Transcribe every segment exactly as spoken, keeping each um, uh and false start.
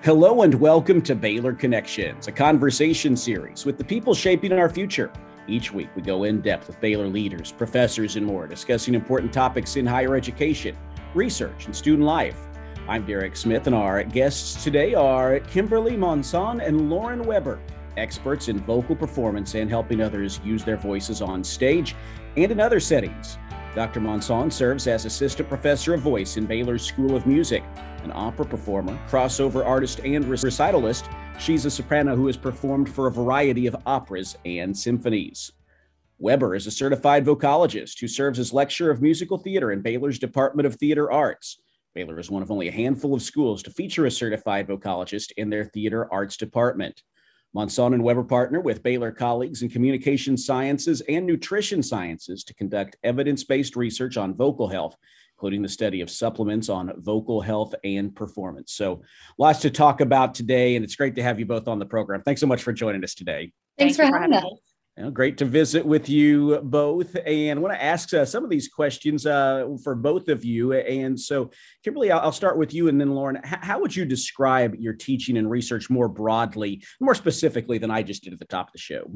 Hello and welcome to Baylor Connections, a conversation series with the people shaping our future. Each week we go in depth with Baylor leaders, professors, and more, discussing important topics in higher education, research, and student life. I'm Derek Smith, and our guests today are Kimberly Monson and Lauren Weber, experts in vocal performance and helping others use their voices on stage and in other settings. Doctor Monson serves as assistant professor of voice in Baylor's School of Music, an opera performer, crossover artist, and recitalist. She's a soprano who has performed for a variety of operas and symphonies. Weber is a certified vocalist who serves as lecturer of musical theater in Baylor's Department of Theater Arts. Baylor is one of only a handful of schools to feature a certified vocalist in their theater arts department. Monson and Weber partner with Baylor colleagues in communication sciences and nutrition sciences to conduct evidence-based research on vocal health, including the study of supplements on vocal health and performance. So lots to talk about today, and it's great to have you both on the program. Thanks so much for joining us today. Thanks Thank for having us. You know, great to visit with you both. And I want to ask uh, some of these questions uh, for both of you. And so, Kimberly, I'll, I'll start with you, and then Lauren, H- how would you describe your teaching and research more broadly, more specifically than I just did at the top of the show?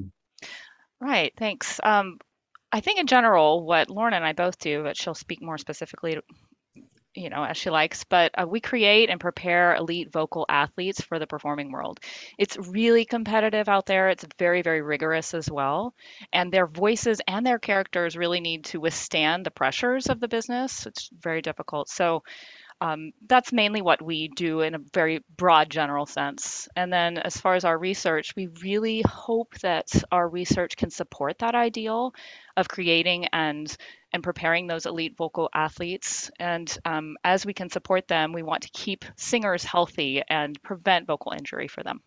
Right, thanks. Um, I think in general, what Lauren and I both do, but she'll speak more specifically to, you know, as she likes, but uh, we create and prepare elite vocal athletes for the performing world. It's really competitive out there. It's very, very rigorous as well. And their voices and their characters really need to withstand the pressures of the business. It's very difficult. So um, that's mainly what we do in a very broad general sense. And then as far as our research, we really hope that our research can support that ideal of creating and and preparing those elite vocal athletes. And um, as we can support them, we want to keep singers healthy and prevent vocal injury for them.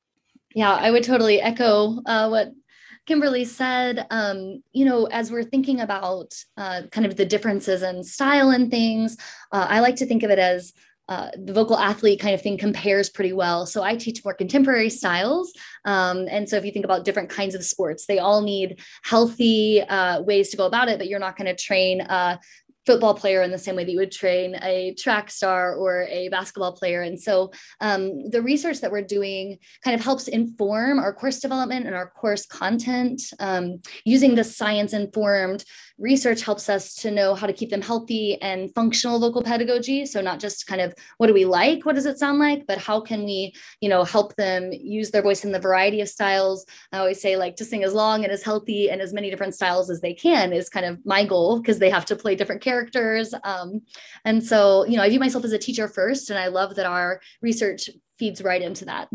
Yeah, I would totally echo uh, what Kimberly said. Um, you know, as we're thinking about uh, kind of the differences in style and things, uh, I like to think of it as Uh, the vocal athlete kind of thing compares pretty well. So I teach more contemporary styles. Um, and so if you think about different kinds of sports, they all need healthy uh, ways to go about it, but you're not going to train a football player in the same way that you would train a track star or a basketball player. And so um, the research that we're doing kind of helps inform our course development and our course content. Um, using the science-informed research helps us to know how to keep them healthy and functional vocal pedagogy. So not just kind of what do we like, what does it sound like, but how can we, you know, help them use their voice in the variety of styles. I always say like to sing as long and as healthy and as many different styles as they can is kind of my goal, because they have to play different characters. Um, and so, you know, I view myself as a teacher first, and I love that our research feeds right into that.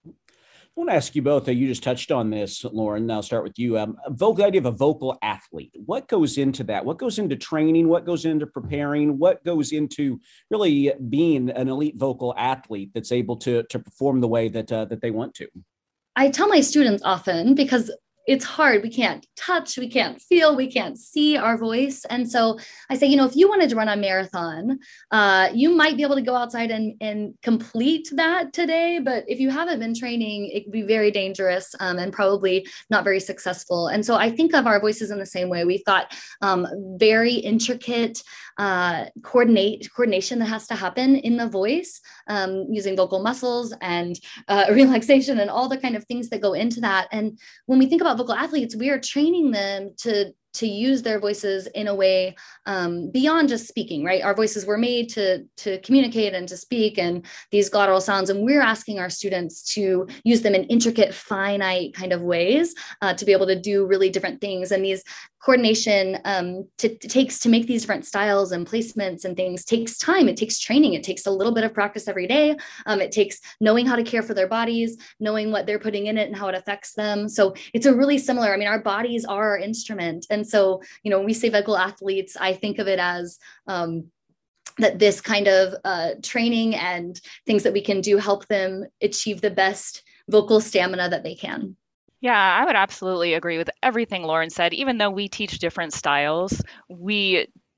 I want to ask you both, uh, you just touched on this, Lauren, I'll start with you. Um, vocal idea of a vocal athlete. What goes into that? What goes into training? What goes into preparing? What goes into really being an elite vocal athlete that's able to, to perform the way that, uh, that they want to? I tell my students often, because it's hard. We can't touch, we can't feel, we can't see our voice. And so I say, you know, if you wanted to run a marathon, uh, you might be able to go outside and, and complete that today. But if you haven't been training, it could be very dangerous um, and probably not very successful. And so I think of our voices in the same way. We've got um, very intricate uh, coordinate coordination that has to happen in the voice um, using vocal muscles and uh, relaxation and all the kind of things that go into that. And when we think about vocal athletes, we are training them to to use their voices in a way um, beyond just speaking, right? Our voices were made to, to communicate and to speak, and these glottal sounds, and we're asking our students to use them in intricate, finite kind of ways uh, to be able to do really different things. And these coordination um, to, to takes to make these different styles and placements and things takes time. It takes training. It takes a little bit of practice every day. Um, it takes knowing how to care for their bodies, knowing what they're putting in it and how it affects them. So it's a really similar, I mean, our bodies are our instrument. And so, you know, when we say vocal athletes, I think of it as um, that this kind of uh, training and things that we can do help them achieve the best vocal stamina that they can. Yeah, I would absolutely agree with everything Lauren said. Even though we teach different styles, we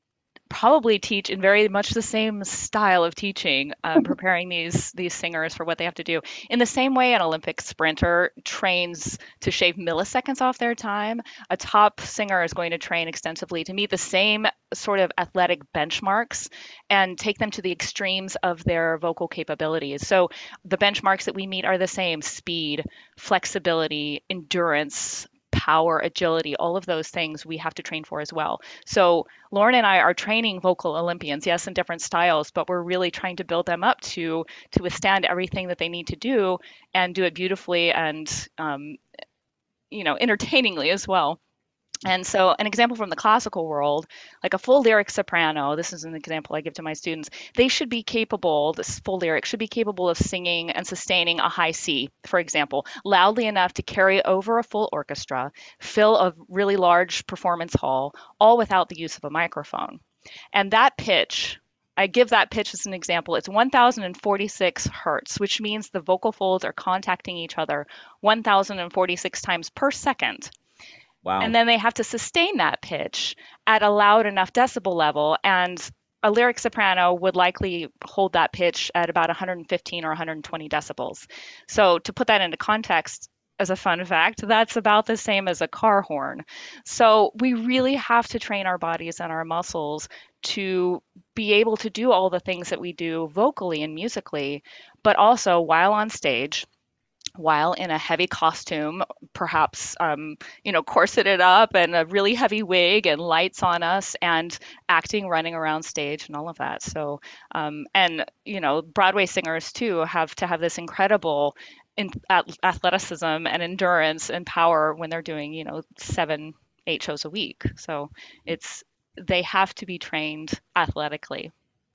probably teach in very much the same style of teaching, um, preparing these these singers for what they have to do. In the same way, an Olympic sprinter trains to shave milliseconds off their time, a top singer is going to train extensively to meet the same sort of athletic benchmarks and take them to the extremes of their vocal capabilities. So the benchmarks that we meet are the same: speed, flexibility, endurance, power, agility, all of those things we have to train for as well. So Lauren and I are training vocal Olympians, yes, in different styles, but we're really trying to build them up to to withstand everything that they need to do and do it beautifully and um, you know, entertainingly as well. And so, an example from the classical world, like a full lyric soprano, this is an example I give to my students, they should be capable, this full lyric should be capable of singing and sustaining a high C, for example, loudly enough to carry over a full orchestra, fill a really large performance hall, all without the use of a microphone. And that pitch, I give that pitch as an example. It's one thousand forty-six hertz, which means the vocal folds are contacting each other one thousand forty-six times per second. Wow. And then they have to sustain that pitch at a loud enough decibel level. And a lyric soprano would likely hold that pitch at about one hundred fifteen or one hundred twenty decibels. So to put that into context, as a fun fact, that's about the same as a car horn. So we really have to train our bodies and our muscles to be able to do all the things that we do vocally and musically, but also while on stage, while in a heavy costume, perhaps, um, you know, corseted up and a really heavy wig and lights on us and acting, running around stage and all of that. So, um, and, you know, Broadway singers too have to have this incredible in, athleticism and endurance and power when they're doing, you know, seven, eight shows a week. So it's, they have to be trained athletically.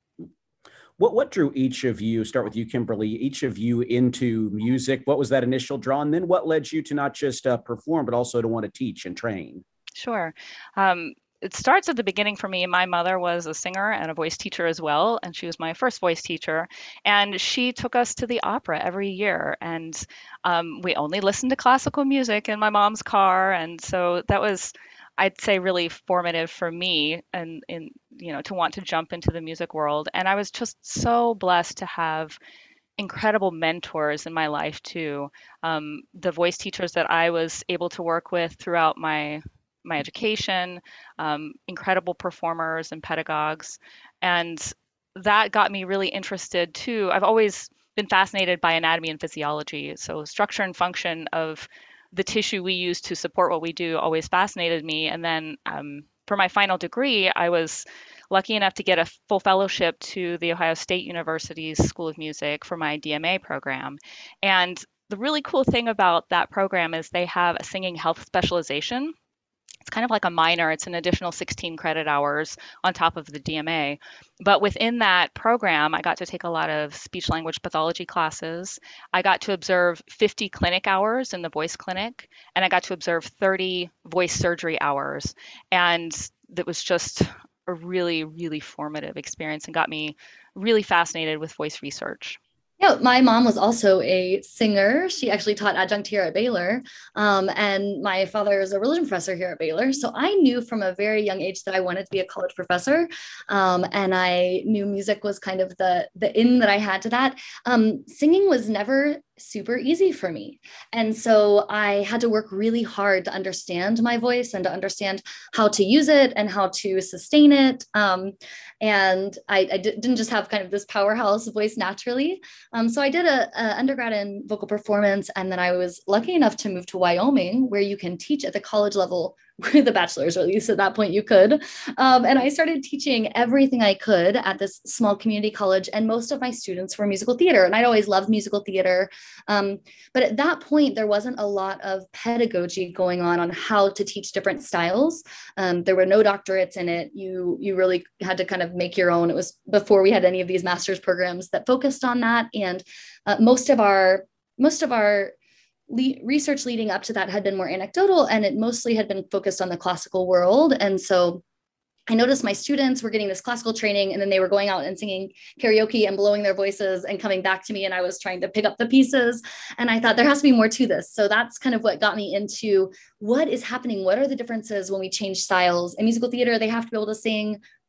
What what drew each of you, start with you, Kimberly, each of you into music? What was that initial draw? And then what led you to not just uh, perform, but also to want to teach and train? Sure. Um, it starts at the beginning for me. My mother was a singer and a voice teacher as well, and she was my first voice teacher. And she took us to the opera every year, and um, we only listened to classical music in my mom's car. And so that was, I'd say, really formative for me, and in you know, to want to jump into the music world. And I was just so blessed to have incredible mentors in my life too. Um, the voice teachers that I was able to work with throughout my my education, um, incredible performers and pedagogues, and that got me really interested too. I've always been fascinated by anatomy and physiology, so structure and function of the tissue we use to support what we do always fascinated me. And then um, for my final degree, I was lucky enough to get a full fellowship to the Ohio State University's School of Music for my D M A program. And the really cool thing about that program is they have a singing health specialization. It's kind of like a minor. It's an additional sixteen credit hours on top of the D M A. But within that program, I got to take a lot of speech language pathology classes. I got to observe fifty clinic hours in the voice clinic, and I got to observe thirty voice surgery hours. And that was just a really, really formative experience and got me really fascinated with voice research. Yeah, my mom was also a singer. She actually taught adjunct here at Baylor. Um, and my father is a religion professor here at Baylor. So I knew from a very young age that I wanted to be a college professor. Um, and I knew music was kind of the, the in that I had to that. Um, singing was never super easy for me. And so I had to work really hard to understand my voice and to understand how to use it and how to sustain it. Um, and I, I didn't just have kind of this powerhouse voice naturally. Um, so I did a, a undergrad in vocal performance, and then I was lucky enough to move to Wyoming, where you can teach at the college level with a bachelor's, or at least at that point you could. Um, and I started teaching everything I could at this small community college, and most of my students were musical theater, and I'd always loved musical theater. Um, but at that point, there wasn't a lot of pedagogy going on on how to teach different styles. Um, there were no doctorates in it. You, you really had to kind of make your own. It was before we had any of these master's programs that focused on that. And uh, most of our, most of our Le- research leading up to that had been more anecdotal, and it mostly had been focused on the classical world. And so I noticed my students were getting this classical training, and then they were going out and singing karaoke and blowing their voices and coming back to me, and I was trying to pick up the pieces. And I thought there has to be more to this. So that's kind of what got me into what is happening. What are the differences when we change styles? In musical theater, they have to be able to sing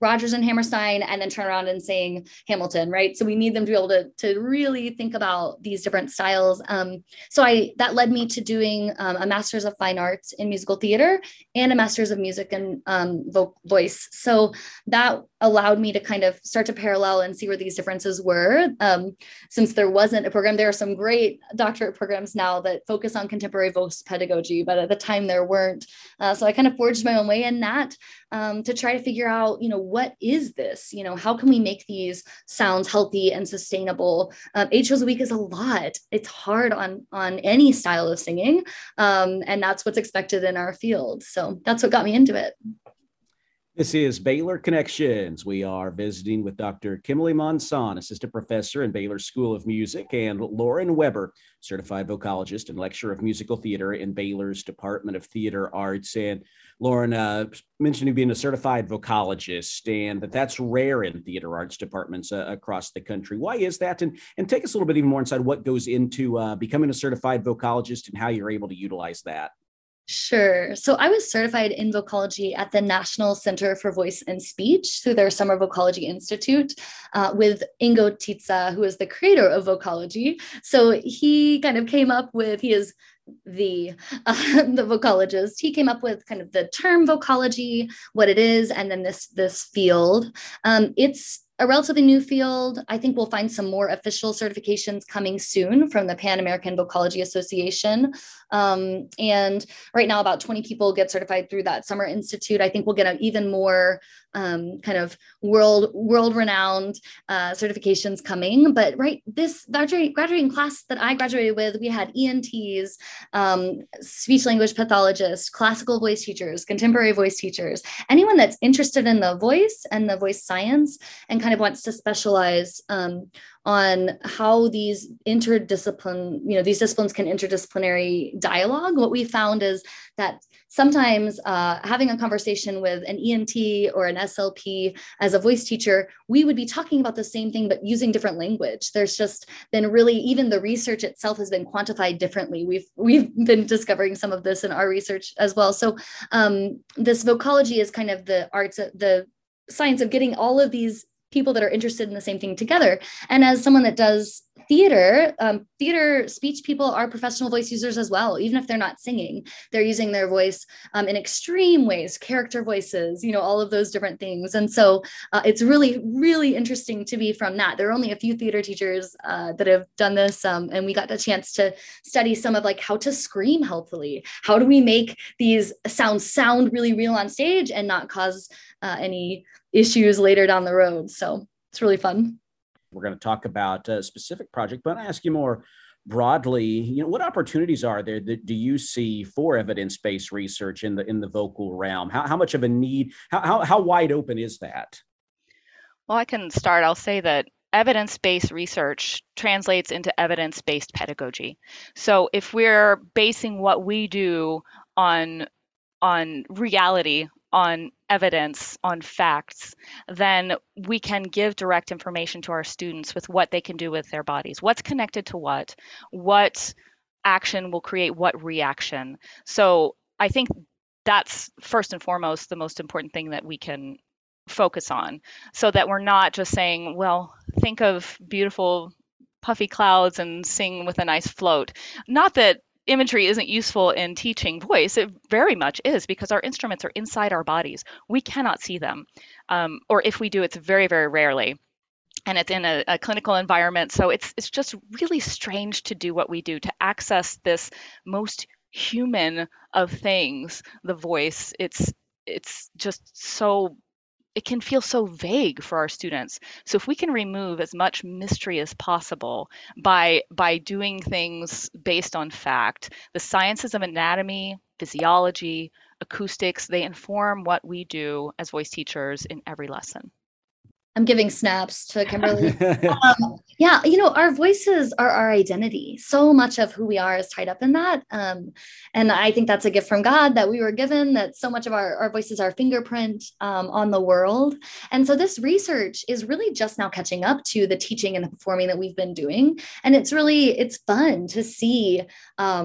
Rodgers and Hammerstein and then turn around and sing Hamilton, right? So we need them to be able to, to really think about these different styles. Um, so I that led me to doing um, a Master's of Fine Arts in Musical Theater and a Master's of Music and um, vo- Voice. So that allowed me to kind of start to parallel and see where these differences were. Um, since there wasn't a program, there are some great doctorate programs now that focus on contemporary voice pedagogy, but at the time there weren't. Uh, so I kind of forged my own way in that um, to try to figure out, you know, what is this? You know, how can we make these sounds healthy and sustainable? Um, eight shows a week is a lot. It's hard on, on any style of singing. Um, and that's what's expected in our field. So that's what got me into it. This is Baylor Connections. We are visiting with Doctor Kimberly Monson, assistant professor in Baylor School of Music, and Lauren Weber, certified vocalist and lecturer of musical theater in Baylor's Department of Theater Arts. And Lauren uh, mentioned you being a certified vocalist, and that that's rare in theater arts departments uh, across the country. Why is that? And, and take us a little bit even more inside what goes into uh, becoming a certified vocalist and how you're able to utilize that. Sure. So I was certified in vocalogy at the National Center for Voice and Speech through their Summer Vocalogy Institute uh, with Ingo Titsa, who is the creator of vocalogy. So he kind of came up with, he is the uh, the vocalogist. He came up with kind of the term vocalogy, what it is, and then this this field. Um, it's a relatively new field. I think we'll find some more official certifications coming soon from the Pan American Vocalogy Association. Um, and right now, about twenty people get certified through that Summer Institute. I think we'll get an even more um, kind of world world renowned uh, certifications coming. But right, this graduating, graduating class that I graduated with, we had E N Ts, um, speech language pathologists, classical voice teachers, contemporary voice teachers, anyone that's interested in the voice and the voice science and kind of wants to specialize um, on how these interdiscipline, you know, these disciplines can interdisciplinary dialogue. What we found is that sometimes uh, having a conversation with an E N T or an S L P as a voice teacher, we would be talking about the same thing, but using different language. There's just been really, even the research itself has been quantified differently. We've, we've been discovering some of this in our research as well. So um, this vocalogy is kind of the arts, the science of getting all of these people that are interested in the same thing together. And as someone that does theater, um, theater speech people are professional voice users as well. Even if they're not singing, they're using their voice um, in extreme ways, character voices, you know, all of those different things. And so uh, it's really, really interesting to be from that. There are only a few theater teachers uh, that have done this. Um, and we got the chance to study some of like how to scream healthily. How do we make these sounds sound really real on stage and not cause uh, any issues later down the road. So it's really fun. We're going to talk about a specific project, but I ask you more broadly, you know, what opportunities are there that do you see for evidence-based research in the in the vocal realm? How, how much of a need, how, how, how wide open is that? Well, I can start. I'll say that evidence-based research translates into evidence-based pedagogy. So if we're basing what we do on, on reality, on evidence, on facts, then we can give direct information to our students with what they can do with their bodies. What's connected to what? What action will create what reaction? So I think that's first and foremost the most important thing that we can focus on, so that we're not just saying, well, think of beautiful puffy clouds and sing with a nice float. Not that imagery isn't useful in teaching voice. It very much is, because our instruments are inside our bodies. We cannot see them. Um, or if we do, it's very, very rarely. And it's in a, a clinical environment. So it's it's just really strange to do what we do, to access this most human of things, the voice. It's it's just so, it can feel so vague for our students. So if we can remove as much mystery as possible by by doing things based on fact, the sciences of anatomy, physiology, acoustics, they inform what we do as voice teachers in every lesson. I'm giving snaps to Kimberly. um, yeah, you know, our voices are our identity. So much of who we are is tied up in that. Um, and I think that's a gift from God that we were given, that so much of our, our voices are fingerprint um, on the world. And so this research is really just now catching up to the teaching and the performing that we've been doing. And it's really, it's fun to see um,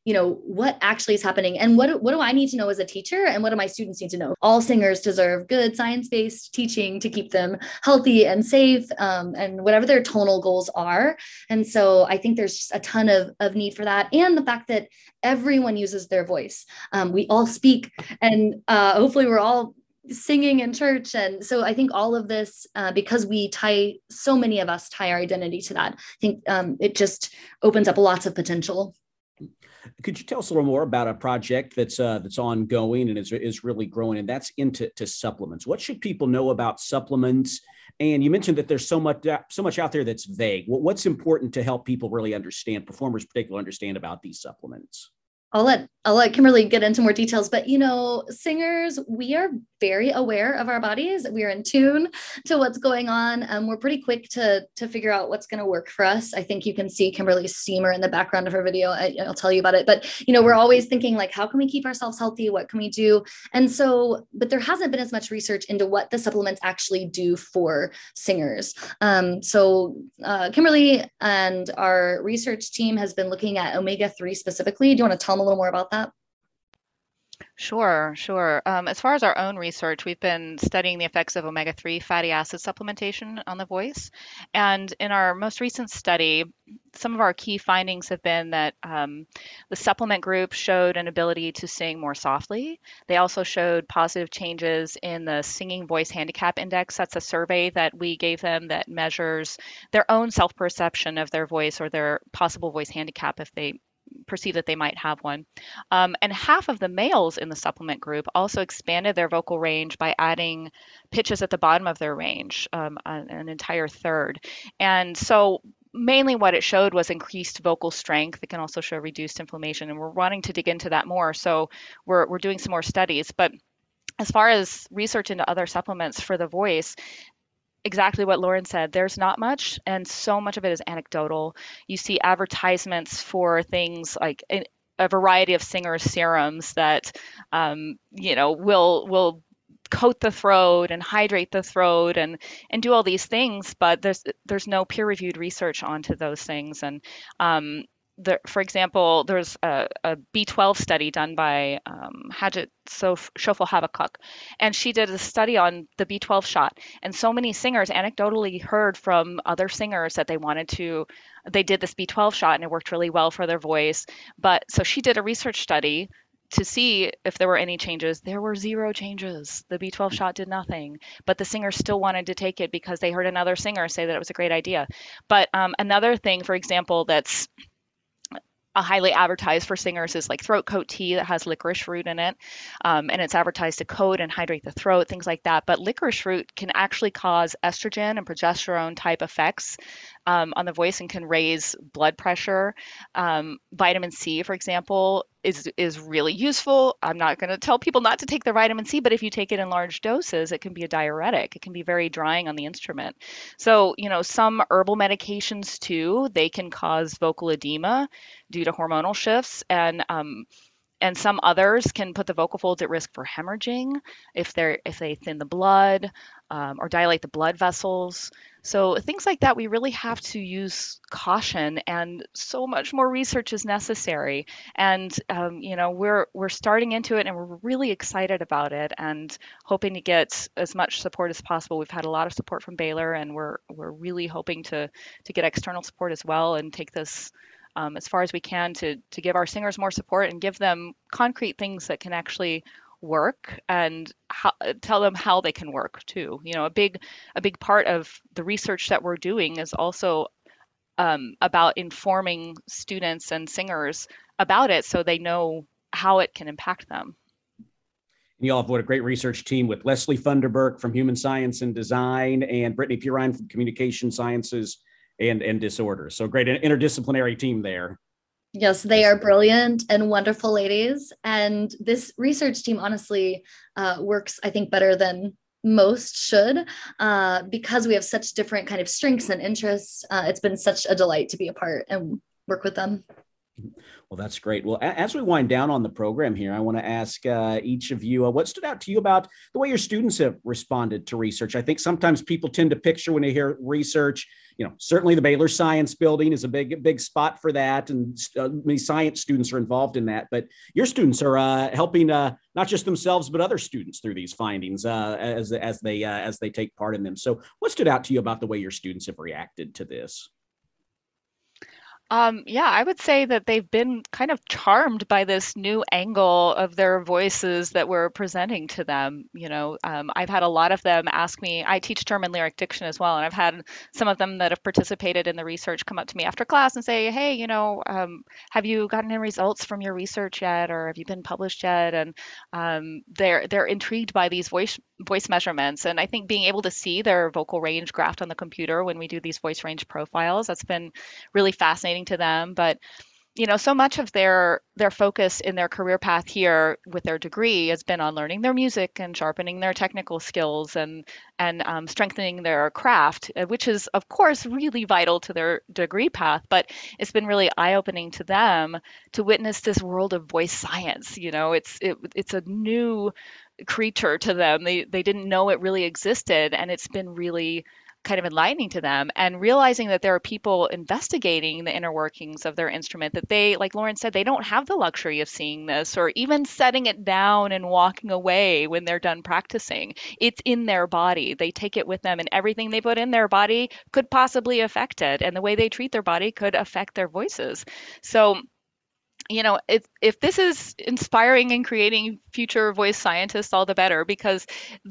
you know, what actually is happening and what, what do I need to know as a teacher and what do my students need to know? All singers deserve good science-based teaching to keep them healthy and safe, um, and whatever their tonal goals are. And so I think there's just a ton of, of need for that. And the fact that everyone uses their voice. Um, we all speak, and uh, hopefully we're all singing in church. And so I think all of this, uh, because we tie, so many of us tie our identity to that, I think um, it just opens up lots of potential. Could you tell us a little more about a project that's uh, that's ongoing and is, is really growing, and that's into to supplements? What should people know about supplements? And you mentioned that there's so much so much out there that's vague. What's important to help people really understand, performers particularly understand about these supplements? I'll let I'll let Kimberly get into more details, but you know, singers, we are very aware of our bodies. We are in tune to what's going on. Um, we're pretty quick to to figure out what's going to work for us. I think you can see Kimberly's steamer in the background of her video. I, I'll tell you about it. But you know, we're always thinking like, how can we keep ourselves healthy? What can we do? And so, but there hasn't been as much research into what the supplements actually do for singers. Um, so uh, Kimberly and our research team has been looking at omega three specifically. Do you want to tell them a little more about that? Sure, sure. Um, as far as our own research, we've been studying the effects of omega three fatty acid supplementation on the voice. And in our most recent study, some of our key findings have been that um, the supplement group showed an ability to sing more softly. They also showed positive changes in the Singing Voice Handicap Index. That's a survey that we gave them that measures their own self-perception of their voice or their possible voice handicap if they perceive that they might have one. Um, and half of the males in the supplement group also expanded their vocal range by adding pitches at the bottom of their range, um, an, an entire third. And so mainly what it showed was increased vocal strength. It can also show reduced inflammation, and we're wanting to dig into that more. So we're, we're doing some more studies. But as far as research into other supplements for the voice, exactly what Lauren said. There's not much, and so much of it is anecdotal. You see advertisements for things like a, a variety of singers' serums that, um, you know, will will coat the throat and hydrate the throat and and do all these things, but there's there's no peer-reviewed research onto those things. And um, there, for example, there's a, a B twelve study done by um, Hajit Shofel Habakuk, and she did a study on the B twelve shot. And so many singers anecdotally heard from other singers that they wanted to, they did this B twelve shot and it worked really well for their voice. But so she did a research study to see if there were any changes. There were zero changes. The B twelve shot did nothing, but the singers still wanted to take it because they heard another singer say that it was a great idea. But um, another thing, for example, that's a highly advertised for singers is like throat coat tea that has licorice root in it. Um, and it's advertised to coat and hydrate the throat, things like that. But licorice root can actually cause estrogen and progesterone type effects um, on the voice and can raise blood pressure. Um, vitamin C, for example, is is really useful. I'm not going to tell people not to take their vitamin C, but if you take it in large doses, it can be a diuretic. It can be very drying on the instrument. So, you know, some herbal medications too, they can cause vocal edema due to hormonal shifts, and um, and some others can put the vocal folds at risk for hemorrhaging if they're if they thin the blood um, or dilate the blood vessels. So things like that, we really have to use caution, and so much more research is necessary. And um, you know, we're we're starting into it, and we're really excited about it, and hoping to get as much support as possible. We've had a lot of support from Baylor, and we're we're really hoping to to get external support as well, and take this um, as far as we can to to give our singers more support and give them concrete things that can actually work, and how, tell them how they can work too. You know, a big a big part of the research that we're doing is also um, about informing students and singers about it so they know how it can impact them. And you all have what a great research team with Leslie Funderburk from Human Science and Design and Brittany Purine from Communication Sciences and, and Disorders. So great interdisciplinary team there. Yes, they are brilliant and wonderful ladies. And this research team honestly uh, works, I think, better than most should uh, because we have such different kind of strengths and interests. Uh, it's been such a delight to be a part and work with them. Well, that's great. Well, as we wind down on the program here, I want to ask uh, each of you, uh, what stood out to you about the way your students have responded to research? I think sometimes people tend to picture when they hear research, you know, certainly the Baylor Science Building is a big, big spot for that. And uh, many science students are involved in that. But your students are uh, helping uh, not just themselves, but other students through these findings uh, as, as, they, uh, as they take part in them. So what stood out to you about the way your students have reacted to this? Um, yeah, I would say that they've been kind of charmed by this new angle of their voices that we're presenting to them. You know, um, I've had a lot of them ask me, I teach German lyric diction as well, and I've had some of them that have participated in the research come up to me after class and say, hey, you know, um, have you gotten any results from your research yet, or have you been published yet? And um, they're they're intrigued by these voice voice measurements. And I think being able to see their vocal range graphed on the computer when we do these voice range profiles, that's been really fascinating to them. But you know, so much of their their focus in their career path here with their degree has been on learning their music and sharpening their technical skills and and um, strengthening their craft, uh, which is of course really vital to their degree path. But it's been really eye-opening to them to witness this world of voice science. You know, it's it, it's a new creature to them. They they didn't know it really existed, and it's been really kind of enlightening to them, and realizing that there are people investigating the inner workings of their instrument, that they, like Lauren said, they don't have the luxury of seeing this or even setting it down and walking away when they're done practicing. It's in their body. They take it with them, and everything they put in their body could possibly affect it, and the way they treat their body could affect their voices. So you know, if, if this is inspiring and creating future voice scientists, all the better, because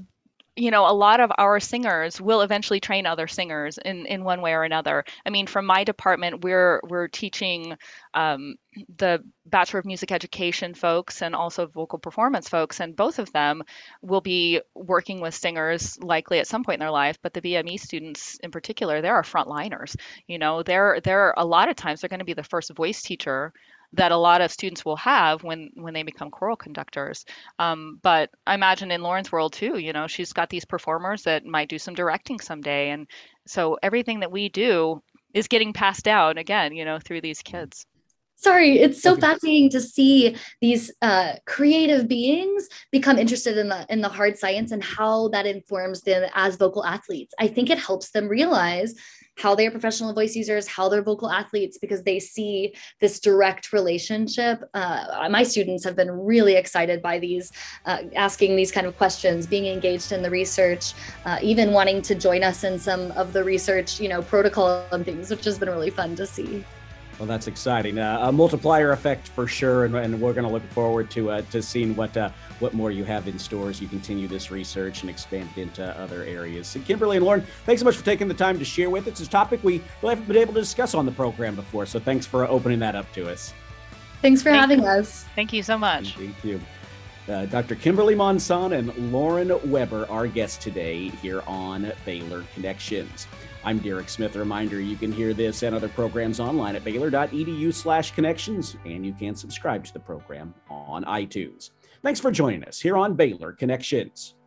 you know, a lot of our singers will eventually train other singers in, in one way or another. I mean, from my department, we're we're teaching um, the Bachelor of Music Education folks and also vocal performance folks, and both of them will be working with singers likely at some point in their life. But the B M E students in particular, they're our frontliners. You know, they're they're a lot of times they're going to be the first voice teacher that a lot of students will have when when they become choral conductors. Um, but I imagine in Lauren's world too, you know, she's got these performers that might do some directing someday. And so everything that we do is getting passed down again, you know, through these kids. Sorry, it's so fascinating to see these uh, creative beings become interested in the in the hard science and how that informs them as vocal athletes. I think it helps them realize how they are professional voice users, how they're vocal athletes, because they see this direct relationship. Uh, my students have been really excited by these, uh, asking these kind of questions, being engaged in the research, uh, even wanting to join us in some of the research, you know, protocol and things, which has been really fun to see. Well, that's exciting. Uh, a multiplier effect for sure, and, and we're going to look forward to uh, to seeing what uh, what more you have in store as you continue this research and expand it into other areas. So Kimberly and Lauren, thanks so much for taking the time to share with us. It's a topic we haven't been able to discuss on the program before, so thanks for opening that up to us. Thanks for Thank having you. us. Thank you so much. Thank you. Uh, Doctor Kimberly Monson and Lauren Weber, our guests today here on Baylor Connections. I'm Derek Smith. A reminder, you can hear this and other programs online at baylor.edu slash connections, and you can subscribe to the program on iTunes. Thanks for joining us here on Baylor Connections.